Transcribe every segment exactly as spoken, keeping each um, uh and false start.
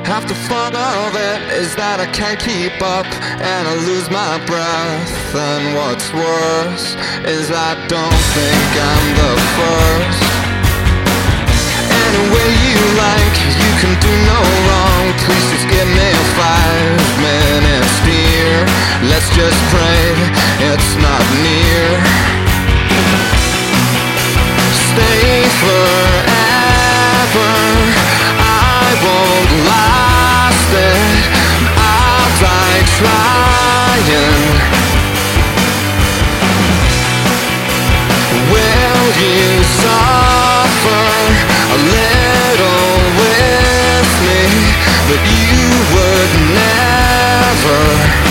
Half the fun of it is that I can't keep up and I lose my breath. And what's worse is I don't think I'm the first. Any way you like, you can do no wrong. Please just give me five minutes, dear. Let's just pray it's not near. Stay forever, I won't last it. I'll die trying. Will you suffer a little with me, but you would never?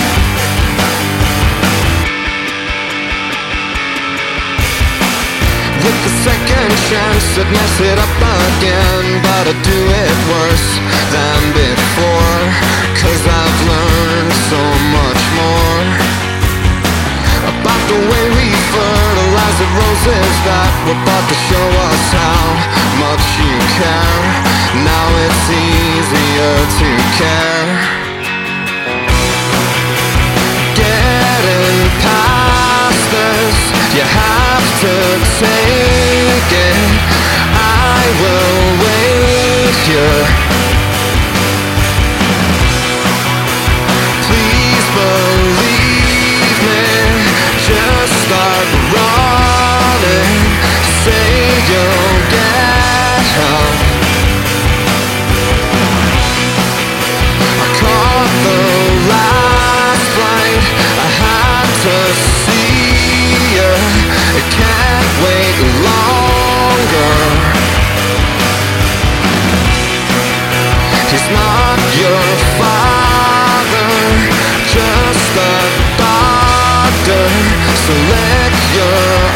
With the second chance I'd mess it up again, but I'd do it worse than before, 'cause I've learned so much more about the way we fertilize the roses that were bought to show us how much you care. Now it's easier to care. Getting past this, you have to take it. I will wait here. Please believe me, just start running. Say you'll get help. I caught the last flight, I had to see you. I can't wait longer. He's not your father, just a doctor, so lick your